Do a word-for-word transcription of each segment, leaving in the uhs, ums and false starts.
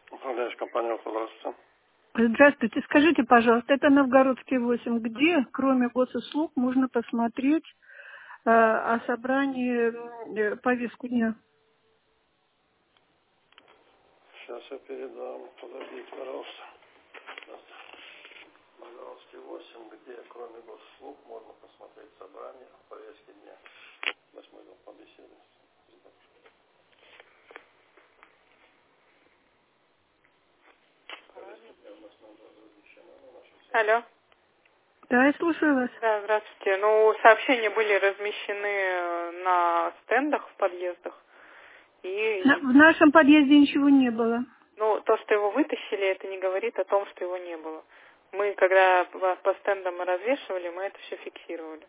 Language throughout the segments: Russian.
Управляешь компанией «Автоздравствуйте». Здравствуйте. Скажите, пожалуйста, это Новгородский восемь. Где, кроме госуслуг, можно посмотреть э, о собрании э, повестку дня? Сейчас я передам. Подождите, пожалуйста. Новгородский восемь, где, кроме госуслуг, можно посмотреть собрание повестки дня. Восьмой дом побеседы. Алло. Да, я слушаю вас. Да, здравствуйте. Ну, сообщения были размещены на стендах в подъездах. На- И, в нашем подъезде ничего не было. ну, то, что его вытащили, это не говорит о том, что его не было. Мы, когда по по стендам развешивали, мы это все фиксировали.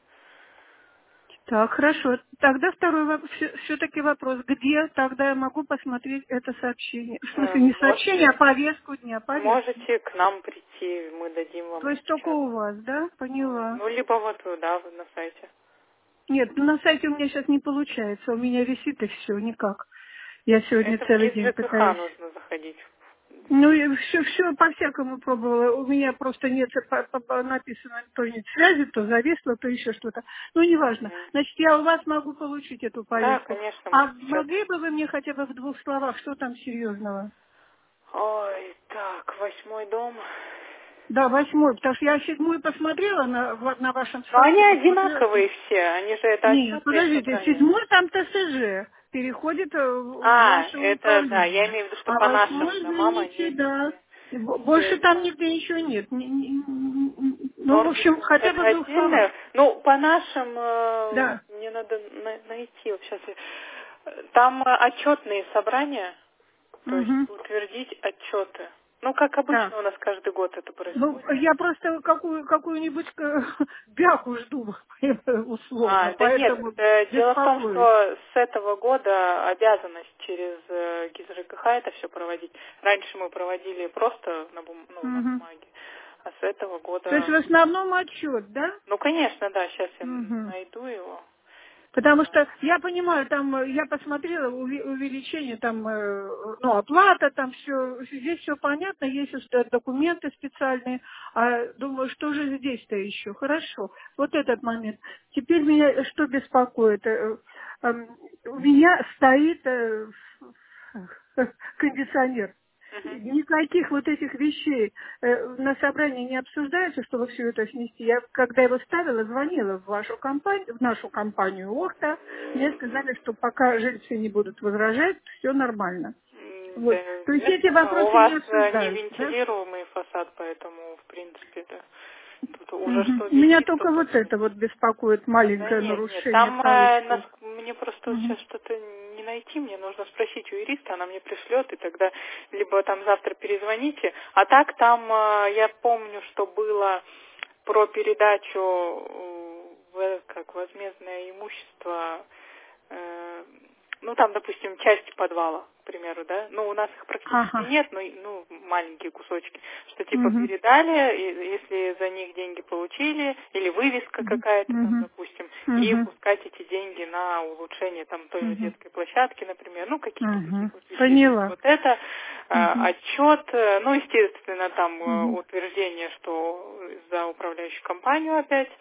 Так, хорошо. Тогда второй все-таки вопрос. Где тогда я могу посмотреть это сообщение? В Э, смысле, не сообщение, а Можете, повестку дня, повестку. можете к нам прийти, мы дадим вам То есть только распечатку. у вас, да? Поняла. Ну, либо вот, да, вы на сайте. Нет, ну, на сайте у меня сейчас не получается. У меня висит и все, никак. Я сегодня Это целый вниз день ЖКХ пытаюсь. нужно заходить. Ну, все, все по-всякому пробовала. У меня просто нет по- по- по- написано то нет связи, то зависло, то еще что-то. Ну, неважно. Мгм. Значит, я у вас могу получить эту Да, повестку. конечно, мы А сейчас. могли бы вы мне хотя бы в двух словах, что там серьезного? Ой, так, восьмой дом. Да, восьмой, потому что я седьмой посмотрела на, ва- на вашем Но они сайте, посмотрела. одинаковые все, они же это Нет, отчетные подождите, собрания. седьмой там ТСЖ переходит э, в в А, ваше это, да, я управление. имею в виду, что А по нашим восьмой, домам они извините, да. везде, Б- все Больше там нигде одинаковые. ничего нет. Ни- ни- ни- Ну, в Норвик общем, хотя бы это в двух словах. отдельное. Ну, по нашим, э, Да. мне надо на- найти, вот сейчас я... Там э, отчетные собрания, то есть Угу. утвердить отчеты. Ну, как Так. обычно у нас каждый год это Ну, происходит. я просто какую, какую-нибудь э, бяку жду, условно, А, да нет, поэтому э, дело в том, беспокоюсь. что с этого года обязанность через э, ГИЗ-ЖКХ это все проводить. Раньше мы проводили просто на, бум- ну, на Мгм. бумаге, а с этого То есть в года... основном отчет, да? Ну, конечно, да, сейчас я Мгм. найду его. Потому что я понимаю, там э, я посмотрела уви- увеличение, там, э, ну, оплата, там все, здесь все понятно, есть уж документы специальные, а думаю, что же здесь-то еще? Хорошо, вот этот момент. Теперь меня что беспокоит? Э, эм, У меня стоит э, кондиционер. Мгм. Никаких вот этих вещей э, на собрании не обсуждается, чтобы все это снести. Я, когда его ставила, звонила в вашу компанию, в нашу компанию ОХТА. Мне сказали, что пока жильцы не будут возражать, все нормально. М, Вот. да, То есть нет, эти у вопросы не вас э, обсуждаются, да? невентилируемый фасад, поэтому, в принципе, да, тут уже Мгм. что Меня висит, то только вот это понятно. вот беспокоит, Да маленькое нет, нет, нарушение там э, нас, получилось. мне просто вот Мгм. сейчас что-то не найти, мне нужно спросить у юриста, она мне пришлет, и тогда либо там завтра перезвоните, а так там, э, я помню, что было про передачу, э, в, как возмездное имущество, э, ну там, допустим, часть подвала, к примеру, да, ну у нас их практически Ага. нет, но ну, маленькие кусочки, что типа Мгм. передали, и если за них деньги получили, или вывеска Мгм. какая-то там, Мгм. допустим, и Мгм. пускать эти деньги на улучшение там той же Мгм. детской площадки, например, ну каких-то таких Мгм. вот вещей. То есть Поняла. вот это э, Мгм. отчет, э, ну естественно там э, Мгм. утверждение, что за управляющую компанию опять,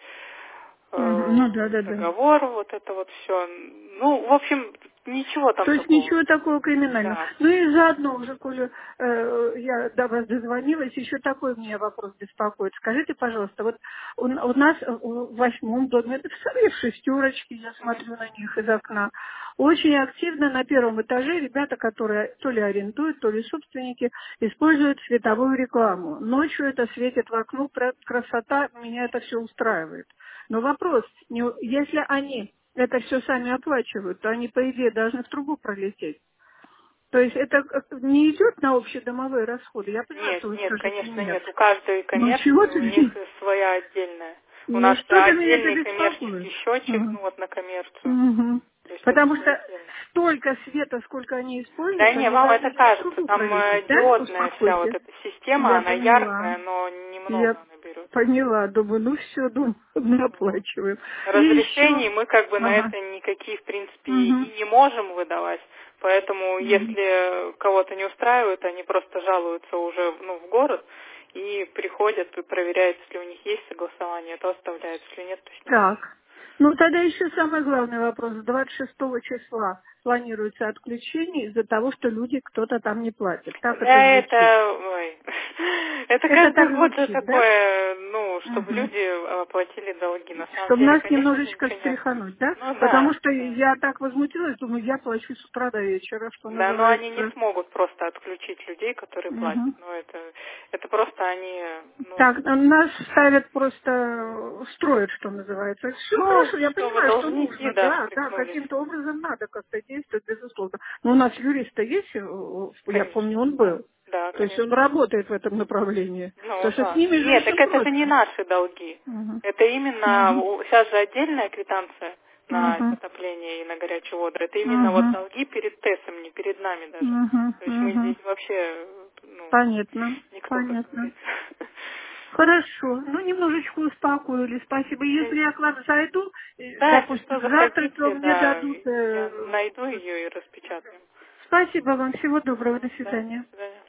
Мгм. э, Ну да, да, да. договор, вот это вот все. Ну, в общем, ничего там То есть такого. ничего такого криминального. Да. Ну и заодно уже, коли э, я до вас дозвонилась, еще такой меня вопрос беспокоит. Скажите, пожалуйста, вот у, у нас в восьмом доме, это в шестерочке, я Мгм. смотрю на них из окна, очень активно на первом этаже ребята, которые то ли арендуют, то ли собственники, используют световую рекламу. Ночью это светит в окно, пра- красота, меня это все устраивает. Но вопрос, не- если они это все сами оплачивают, то они, по идее, должны в трубу пролететь. То есть это как- не идет на общедомовые расходы. Я понимаю, что Нет, вы нет, скажете конечно, нет. нет. У каждой Но чего-то, коммерции у них своя отдельная. У ну нас что-то меня это отдельный беспокоит. коммерческий счетчик, Мгм. ну вот на коммерцию. Мгм. То есть это Потому все что отдельно. столько света, сколько они Да используют, не, они вам это должны в кажется. трубу Там э, пролететь, да? диодная вся вот Успокойте. эта система, Я она поняла. яркая, но Я немного она берет. поняла. Думаю, ну все, думаю, мы Вот. оплачиваем. И еще... Разрешений мы как бы на Ага. это никакие, в принципе, Мгм. и не можем выдавать, Поэтому, Мгм. если кого-то не устраивает, они просто жалуются уже ну, в город и приходят и проверяют, если у них есть согласование, то оставляют, если нет, то снимают. Так. Ну, тогда еще самый главный вопрос. двадцать шестого числа планируется отключение из-за того, что люди кто-то там не платит. Так это Да, звучит. это, ой, это Это каждый так год же звучит, да? такое, ну, чтобы Угу. люди оплатили долги. На самом Чтобы деле, нас конечно же, немножечко ничего не встряхануть, да? отключится. Ну Потому да, что да. я так возмутилась, думаю, я плачу с утра до вечера, что Да, но они не называется. смогут просто отключить людей, которые платят. Угу. Ну, это, это просто они, ну, Так, нас ставят просто, строят, что называется. Все ну, хорошо, я что вы понимаю, что должники, нужно, да, да, да, встряхнулись. каким-то образом надо как-то действовать, безусловно. Но у нас юрист-то есть, э, я Конечно, помню, он да. был. Да, То есть он конечно. работает в этом направлении. Ну Потому что с да. ними же Нет, очень так это же не просто. наши долги. Угу. Это именно, Угу. у- сейчас же отдельная квитанция на Угу. отопление и на горячую воду. Это именно вот Угу. долги перед ТЭСом, не перед нами даже. Угу. То есть мы Угу. здесь вообще, ну, Понятно, никто, как понятно. говорится. Хорошо, ну немножечко успокоили, спасибо. Если я к вам зайду, э, Да, если допустим, что, завтра, то заходите, мне да, дадут... я э, найду ее и распечатаем. Спасибо вам, всего доброго, до Да, свидания. до свидания.